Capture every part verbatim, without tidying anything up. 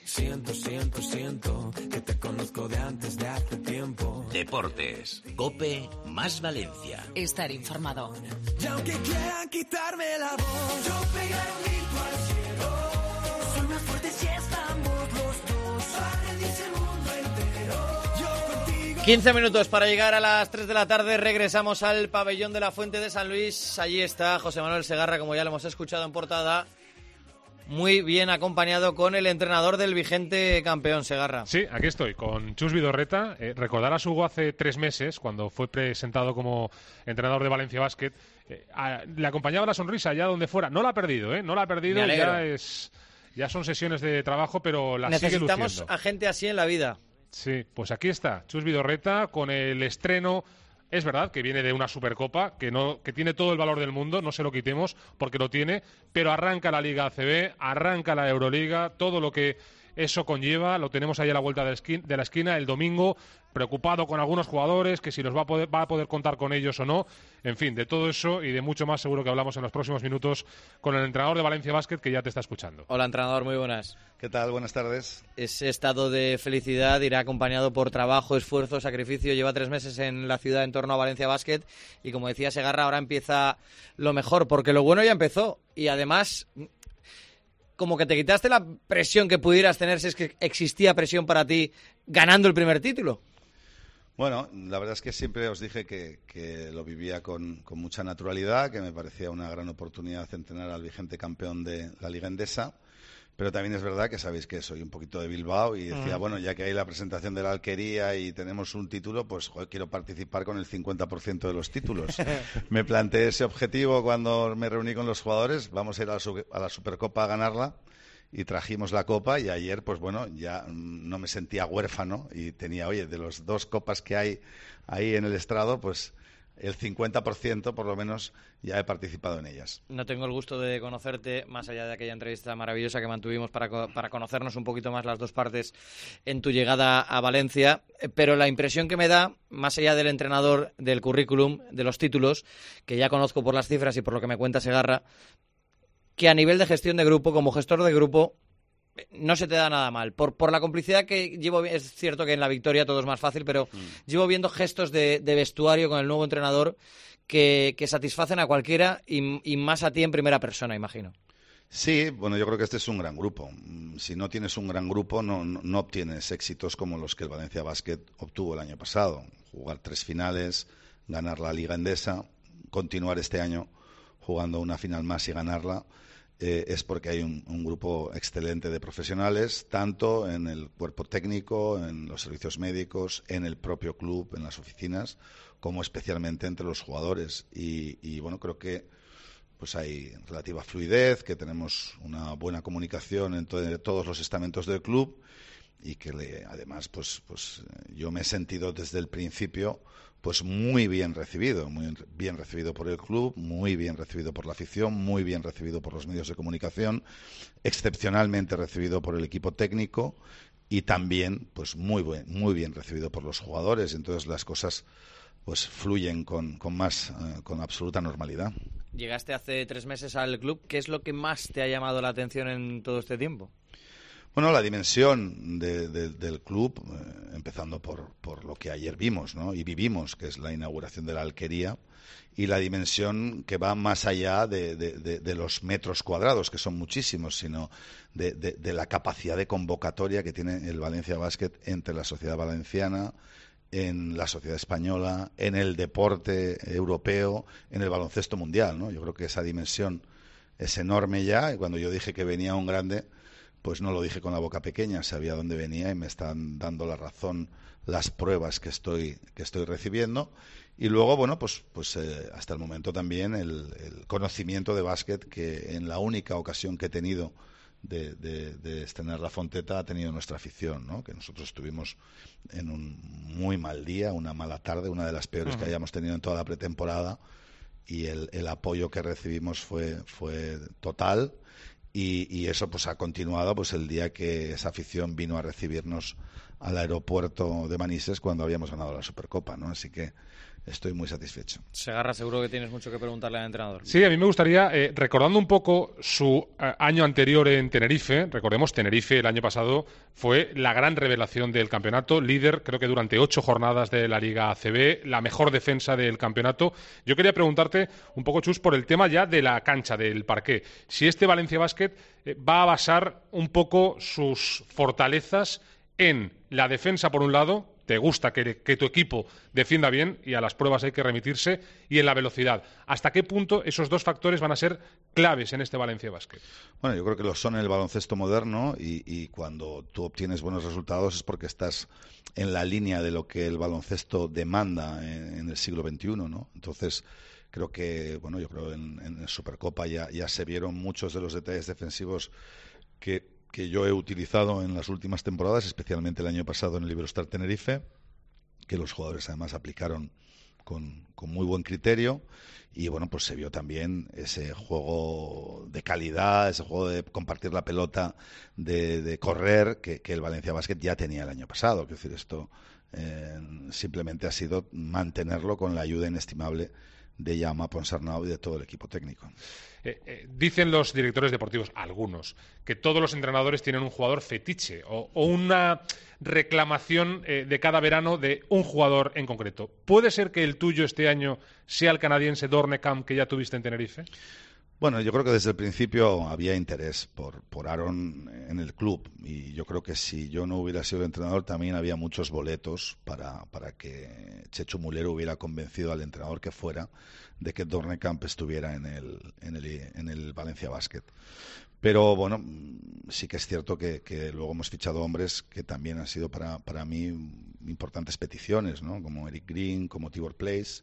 Siento, siento, siento que te conozco de antes de hace tiempo. Deportes, COPE más Valencia. Estar informado. Y aunque quieran quitarme la voz, yo pegaré un grito al cielo. Soy más fuerte si estamos los dos. Para el mundo entero. Yo contigo. quince minutos para llegar a las tres de la tarde. Regresamos al pabellón de la Fuente de San Luis. Allí está José Manuel Segarra, como ya lo hemos escuchado en portada. Muy bien acompañado con el entrenador del vigente campeón, Segarra. Sí, aquí estoy, con Chus Vidorreta. Eh, recordar a Hugo hace tres meses, cuando fue presentado como entrenador de Valencia Basket, eh, a, le acompañaba la sonrisa allá donde fuera. No la ha perdido, ¿eh? No la ha perdido. Ya, es, ya son sesiones de trabajo, pero la sigue luciendo. Necesitamos a gente así en la vida. Sí, pues aquí está, Chus Vidorreta, con el estreno. Es verdad que viene de una Supercopa, que no que tiene todo el valor del mundo, no se lo quitemos porque lo tiene, pero arranca la Liga A C B, arranca la Euroliga, todo lo que eso conlleva, lo tenemos ahí a la vuelta de la esquina, de la esquina el domingo, preocupado con algunos jugadores, que si los va a poder, va a poder contar con ellos o no. En fin, de todo eso y de mucho más seguro que hablamos en los próximos minutos con el entrenador de Valencia Basket, que ya te está escuchando. Hola, entrenador, muy buenas. ¿Qué tal? Buenas tardes. Ese estado de felicidad irá acompañado por trabajo, esfuerzo, sacrificio. Lleva tres meses en la ciudad en torno a Valencia Basket y, como decía Segarra, ahora empieza lo mejor, porque lo bueno ya empezó y además como que te quitaste la presión que pudieras tener, si es que existía presión para ti ganando el primer título. Bueno, la verdad es que siempre os dije que, que lo vivía con, con mucha naturalidad, que me parecía una gran oportunidad entrenar al vigente campeón de la Liga Endesa, pero también es verdad que sabéis que soy un poquito de Bilbao y decía, mm. bueno, ya que hay la presentación de la Alquería y tenemos un título, pues joder, quiero participar con el cincuenta por ciento de los títulos. Me planteé ese objetivo cuando me reuní con los jugadores, vamos a ir a la, a la Supercopa a ganarla. Y trajimos la copa y ayer, pues bueno, ya no me sentía huérfano y tenía, oye, de las dos copas que hay ahí en el estrado, pues el cincuenta por ciento por lo menos ya he participado en ellas. No tengo el gusto de conocerte, más allá de aquella entrevista maravillosa que mantuvimos para, para conocernos un poquito más las dos partes en tu llegada a Valencia, pero la impresión que me da, más allá del entrenador, del currículum, de los títulos, que ya conozco por las cifras y por lo que me cuenta Segarra, que a nivel de gestión de grupo, como gestor de grupo, no se te da nada mal. Por, por la complicidad que llevo, es cierto que en la victoria todo es más fácil, pero mm. llevo viendo gestos de, de vestuario con el nuevo entrenador que, que satisfacen a cualquiera y, y más a ti en primera persona, imagino. Sí, bueno, yo creo que este es un gran grupo. Si no tienes un gran grupo, no, no, no obtienes éxitos como los que el Valencia Basket obtuvo el año pasado. Jugar tres finales, ganar la Liga Endesa, continuar este año jugando una final más y ganarla. Eh, es porque hay un, un grupo excelente de profesionales, tanto en el cuerpo técnico, en los servicios médicos, en el propio club, en las oficinas, como especialmente entre los jugadores. Y, y bueno, creo que pues hay relativa fluidez, que tenemos una buena comunicación entre todos los estamentos del club y que le, además pues, pues yo me he sentido desde el principio pues muy bien recibido, muy bien recibido por el club, muy bien recibido por la afición, muy bien recibido por los medios de comunicación, excepcionalmente recibido por el equipo técnico y también pues muy buen, muy bien recibido por los jugadores. Entonces las cosas pues fluyen con, con más eh, con absoluta normalidad. Llegaste hace tres meses al club. ¿Qué es lo que más te ha llamado la atención en todo este tiempo? Bueno, la dimensión de, de, del club, eh, empezando por, por lo que ayer vimos, ¿no? Y vivimos, que es la inauguración de la Alquería, y la dimensión que va más allá de, de, de, de los metros cuadrados, que son muchísimos, sino de, de, de la capacidad de convocatoria que tiene el Valencia Basket entre la sociedad valenciana, en la sociedad española, en el deporte europeo, en el baloncesto mundial, ¿no? Yo creo que esa dimensión es enorme ya, y cuando yo dije que venía un grande, pues no lo dije con la boca pequeña, sabía dónde venía y me están dando la razón las pruebas que estoy que estoy recibiendo. Y luego, bueno, pues pues eh, hasta el momento también el, el conocimiento de básquet que en la única ocasión que he tenido de, de, de estrenar la Fonteta ha tenido nuestra afición, ¿no? Que nosotros estuvimos en un muy mal día, una mala tarde, una de las peores uh-huh. que hayamos tenido en toda la pretemporada, y el, el apoyo que recibimos fue fue total. Y, y eso pues ha continuado pues el día que esa afición vino a recibirnos al aeropuerto de Manises cuando habíamos ganado la Supercopa, ¿no? Así que estoy muy satisfecho. Segarra, seguro que tienes mucho que preguntarle al entrenador. Sí, a mí me gustaría, eh, recordando un poco su eh, año anterior en Tenerife, recordemos, Tenerife el año pasado fue la gran revelación del campeonato, líder creo que durante ocho jornadas de la Liga A C B, la mejor defensa del campeonato. Yo quería preguntarte un poco, Chus, por el tema ya de la cancha, del parqué. Si este Valencia Basket eh, va a basar un poco sus fortalezas en la defensa, por un lado, te gusta que, que tu equipo defienda bien y a las pruebas hay que remitirse, y en la velocidad. ¿Hasta qué punto esos dos factores van a ser claves en este Valencia Basket? Bueno, yo creo que lo son en el baloncesto moderno y, y cuando tú obtienes buenos resultados es porque estás en la línea de lo que el baloncesto demanda en, en el siglo veintiuno, ¿no? Entonces, creo que, bueno, yo creo en, en Supercopa ya, ya se vieron muchos de los detalles defensivos que que yo he utilizado en las últimas temporadas, especialmente el año pasado en el Iberostar Tenerife, que los jugadores además aplicaron con, con muy buen criterio, y bueno, pues se vio también ese juego de calidad, ese juego de compartir la pelota, de, de correr, que, que el Valencia Basket ya tenía el año pasado. Quiero decir, esto eh, simplemente ha sido mantenerlo con la ayuda inestimable de Jaume Ponsarnau y de todo el equipo técnico. Eh, eh, dicen los directores deportivos, algunos, que todos los entrenadores tienen un jugador fetiche o, o una reclamación eh, de cada verano de un jugador en concreto. ¿Puede ser que el tuyo este año sea el canadiense Dornkamp que ya tuviste en Tenerife? Bueno, yo creo que desde el principio había interés por, por Aaron en el club, y yo creo que si yo no hubiera sido el entrenador también había muchos boletos para, para que Chechu Mulero hubiera convencido al entrenador que fuera de que Dornkamp estuviera en el, en el, en el Valencia Basket. Pero bueno, sí que es cierto que, que luego hemos fichado hombres que también han sido para, para mí importantes peticiones, ¿no? Como Eric Green, como Tibor Place.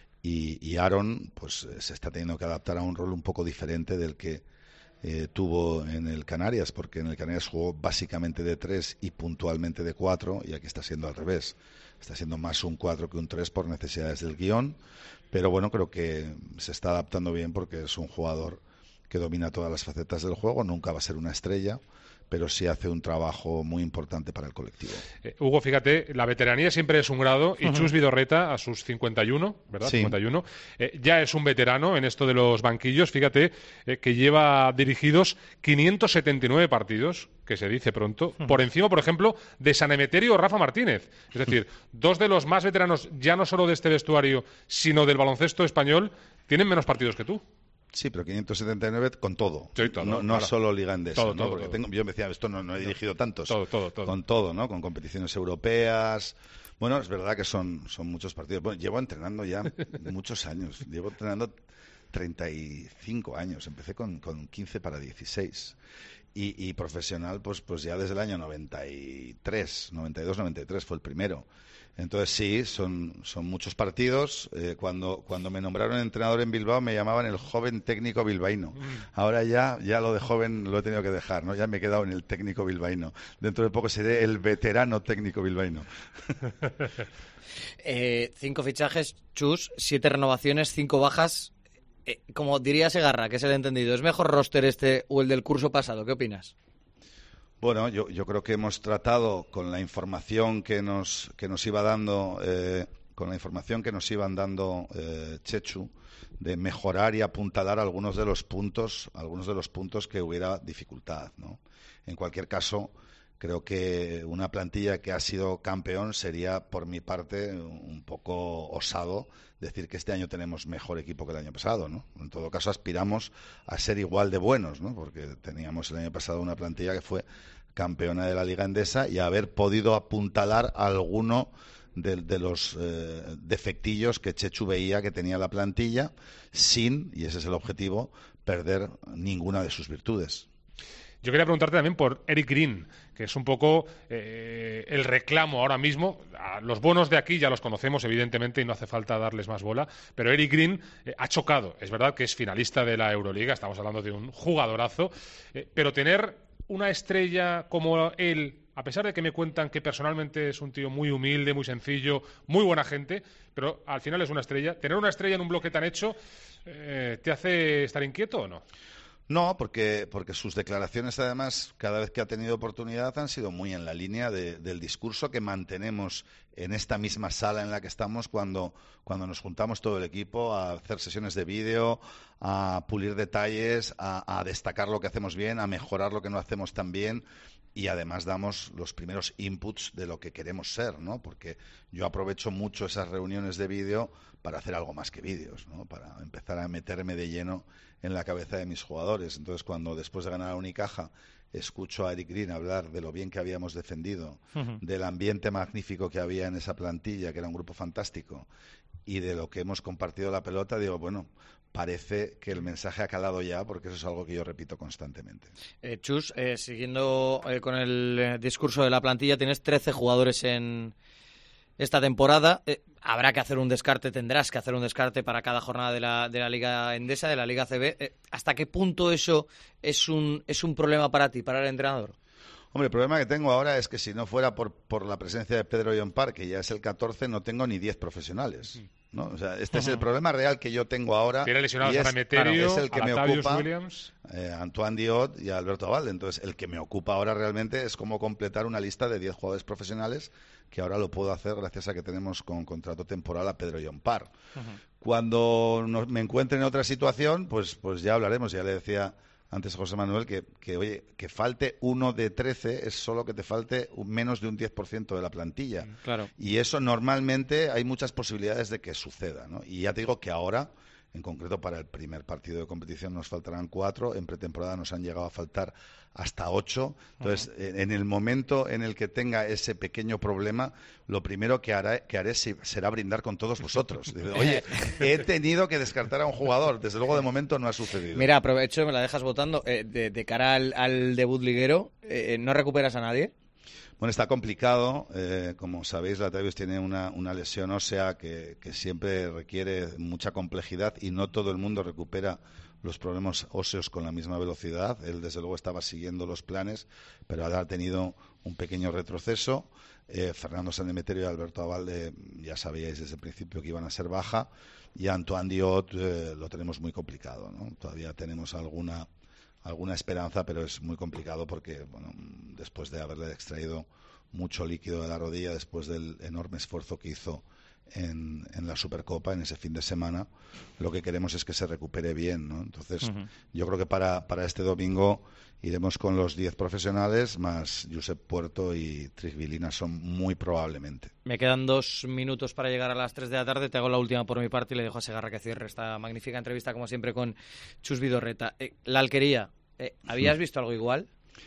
Y, y Aaron pues se está teniendo que adaptar a un rol un poco diferente del que eh, tuvo en el Canarias, porque en el Canarias jugó básicamente de tres y puntualmente de cuatro, y aquí está siendo al revés. Está siendo más un cuatro que un tres por necesidades del guión, pero bueno, creo que se está adaptando bien porque es un jugador que domina todas las facetas del juego, nunca va a ser una estrella, pero sí hace un trabajo muy importante para el colectivo. Eh, Hugo, fíjate, la veteranía siempre es un grado, y uh-huh. Chus Vidorreta, a sus cincuenta y uno, ¿verdad? Sí. cincuenta y uno, eh, ya es un veterano en esto de los banquillos. Fíjate eh, que lleva dirigidos quinientos setenta y nueve partidos, que se dice pronto, uh-huh. por encima, por ejemplo, de San Emeterio o Rafa Martínez. Es decir, dos de los más veteranos, ya no solo de este vestuario, sino del baloncesto español, tienen menos partidos que tú. Sí, pero quinientos setenta y nueve con todo, sí, todo no, no claro. solo Liga Endesa, todo, ¿no? todo, Porque todo. Tengo, yo me decía, esto no, no he dirigido tantos, todo, todo, todo. con todo, ¿no? Con competiciones europeas. Bueno, es verdad que son, son muchos partidos. Bueno, llevo entrenando ya muchos años, llevo entrenando treinta y cinco años, empecé con, con quince para dieciséis. Y, y profesional, pues, pues ya desde el año noventa y tres, noventa y dos, noventa y tres fue el primero. Entonces sí, son, son muchos partidos. Eh, cuando, cuando me nombraron entrenador en Bilbao me llamaban el joven técnico bilbaíno. Ahora ya, ya lo de joven lo he tenido que dejar, ¿no? Ya me he quedado en el técnico bilbaíno. Dentro de poco seré el veterano técnico bilbaíno. eh, cinco fichajes, Chus, siete renovaciones, cinco bajas. Eh, como diría Segarra, que es el entendido, ¿es mejor roster este o el del curso pasado? ¿Qué opinas? Bueno, yo, yo creo que hemos tratado con la información que nos que nos iba dando eh, con la información que nos iban dando eh, Chechu, de mejorar y apuntalar algunos de los puntos algunos de los puntos que hubiera dificultad, ¿no? En cualquier caso, creo que una plantilla que ha sido campeón sería, por mi parte, un poco osado decir que este año tenemos mejor equipo que el año pasado, ¿no? En todo caso, aspiramos a ser igual de buenos, ¿no? Porque teníamos el año pasado una plantilla que fue campeona de la Liga Endesa, y haber podido apuntalar a alguno de, de los eh, defectillos que Chechu veía que tenía la plantilla, sin, y ese es el objetivo, perder ninguna de sus virtudes. Yo quería preguntarte también por Eric Green, que es un poco eh, el reclamo ahora mismo. A los buenos de aquí ya los conocemos, evidentemente, y no hace falta darles más bola, pero Eric Green eh, ha chocado. Es verdad que es finalista de la Euroliga, estamos hablando de un jugadorazo, eh, pero tener una estrella como él, a pesar de que me cuentan que personalmente es un tío muy humilde, muy sencillo, muy buena gente, pero al final es una estrella, tener una estrella en un bloque tan hecho, eh, ¿te hace estar inquieto o no? No, porque, porque sus declaraciones, además, cada vez que ha tenido oportunidad, han sido muy en la línea de, del discurso que mantenemos en esta misma sala en la que estamos cuando, cuando nos juntamos todo el equipo a hacer sesiones de vídeo, a pulir detalles, a, a destacar lo que hacemos bien, a mejorar lo que no hacemos tan bien. Y además damos los primeros inputs de lo que queremos ser, ¿no? Porque yo aprovecho mucho esas reuniones de vídeo para hacer algo más que vídeos, ¿no? Para empezar a meterme de lleno en la cabeza de mis jugadores. Entonces, cuando después de ganar a Unicaja escucho a Eric Green hablar de lo bien que habíamos defendido, uh-huh. del ambiente magnífico que había en esa plantilla, que era un grupo fantástico, y de lo que hemos compartido la pelota, digo, bueno, parece que el mensaje ha calado ya, porque eso es algo que yo repito constantemente. Eh, Chus, eh, siguiendo eh, con el eh, discurso de la plantilla, tienes trece jugadores en esta temporada. Eh, habrá que hacer un descarte, tendrás que hacer un descarte para cada jornada de la, de la Liga Endesa, de la Liga A C B. Eh, ¿Hasta qué punto eso es un, es un problema para ti, para el entrenador? Hombre, el problema que tengo ahora es que si no fuera por, por la presencia de Pedro Llompart, que ya es el catorce, no tengo ni diez profesionales, ¿no? O sea, este uh-huh. es el problema real que yo tengo ahora. Tiene lesionados y es, a Remeterio, claro, es el que me ocupa, Williams. Eh, Antoine Diot y Alberto Abalde. Entonces, el que me ocupa ahora realmente es cómo completar una lista de diez jugadores profesionales, que ahora lo puedo hacer gracias a que tenemos con contrato temporal a Pedro Llompart. Uh-huh. Cuando nos, me encuentre en otra situación, pues, pues ya hablaremos. Ya le decía antes José Manuel que, que, oye, que falte uno de trece es solo que te falte un, menos de un diez por ciento de la plantilla. Claro. Y eso normalmente hay muchas posibilidades de que suceda, ¿no? Y ya te digo que ahora, en concreto para el primer partido de competición, nos faltarán cuatro. En pretemporada nos han llegado a faltar hasta ocho. Entonces, uh-huh. en el momento en el que tenga ese pequeño problema, lo primero que haré, que haré será brindar con todos vosotros. Oye, he tenido que descartar a un jugador. Desde luego, de momento no ha sucedido. Mira, aprovecho, me la dejas votando. Eh, de, de cara al, al debut liguero, eh, ¿no recuperas a nadie? Bueno, está complicado. Eh, como sabéis, Latavius tiene una, una lesión ósea que, que siempre requiere mucha complejidad y no todo el mundo recupera los problemas óseos con la misma velocidad. Él, desde luego, estaba siguiendo los planes, pero ha tenido un pequeño retroceso. Eh, Fernando San Emeterio y Alberto Abalde, ya sabíais desde el principio que iban a ser baja. Y Antoine Diot eh, lo tenemos muy complicado, ¿no? Todavía tenemos alguna... alguna esperanza, pero es muy complicado porque, bueno, después de haberle extraído mucho líquido de la rodilla, después del enorme esfuerzo que hizo en, en la Supercopa, en ese fin de semana, lo que queremos es que se recupere bien, ¿no? Entonces, uh-huh. yo creo que para, para este domingo iremos con los diez profesionales, más Josep Puerto y Trisvilina son muy probablemente. Me quedan dos minutos para llegar a las tres de la tarde. Te hago la última por mi parte y le dejo a Segarra que cierre esta magnífica entrevista, como siempre, con Chus Vidorreta. Eh, la Alquería, eh, ¿habías visto algo igual?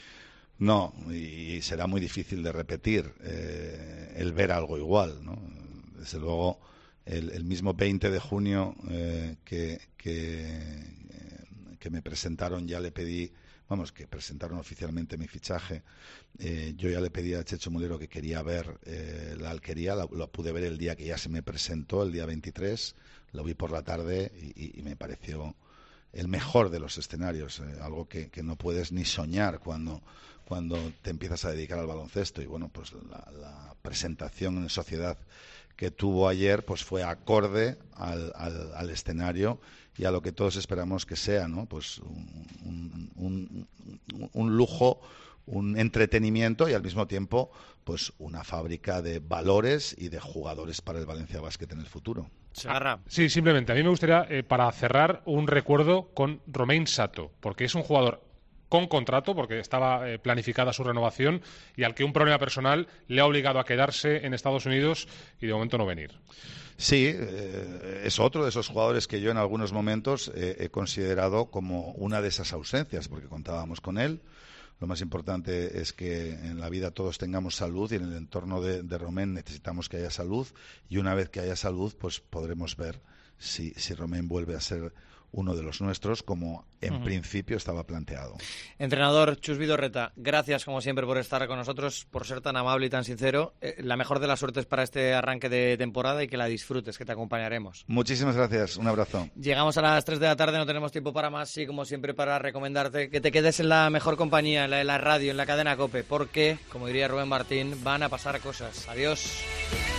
No, y será muy difícil de repetir eh, el ver algo igual, ¿no? Desde luego, el, el mismo veinte de junio eh, que, que, eh, que me presentaron, ya le pedí, vamos, que presentaron oficialmente mi fichaje, eh, yo ya le pedí a Checho Mulero que quería ver eh, la Alquería, la, lo pude ver el día que ya se me presentó, el día veintitrés, lo vi por la tarde y, y, y me pareció el mejor de los escenarios, eh, algo que, que no puedes ni soñar cuando, cuando te empiezas a dedicar al baloncesto. Y bueno, pues la, la presentación en sociedad que tuvo ayer pues fue acorde al, al, al escenario y a lo que todos esperamos que sea, ¿no? Pues un, un, un, un lujo, un entretenimiento y al mismo tiempo pues una fábrica de valores y de jugadores para el Valencia Basket en el futuro. Segarra. Sí, simplemente, a mí me gustaría, eh, para cerrar, un recuerdo con Romain Sato, porque es un jugador con contrato, porque estaba eh, planificada su renovación, y al que un problema personal le ha obligado a quedarse en Estados Unidos y de momento no venir. Sí, eh, es otro de esos jugadores que yo en algunos momentos eh, he considerado como una de esas ausencias, porque contábamos con él. Lo más importante es que en la vida todos tengamos salud y en el entorno de, de Romain necesitamos que haya salud y una vez que haya salud pues podremos ver si, si Romain vuelve a ser uno de los nuestros como en uh-huh. principio estaba planteado. Entrenador Chus Vidorreta, gracias como siempre por estar con nosotros, por ser tan amable y tan sincero. Eh, la mejor de las suertes para este arranque de temporada y que la disfrutes, que te acompañaremos. Muchísimas gracias, un abrazo. Llegamos a las tres de la tarde, no tenemos tiempo para más y como siempre para recomendarte que te quedes en la mejor compañía, en la, en la radio, en la cadena COPE, porque, como diría Rubén Martín, van a pasar cosas. Adiós.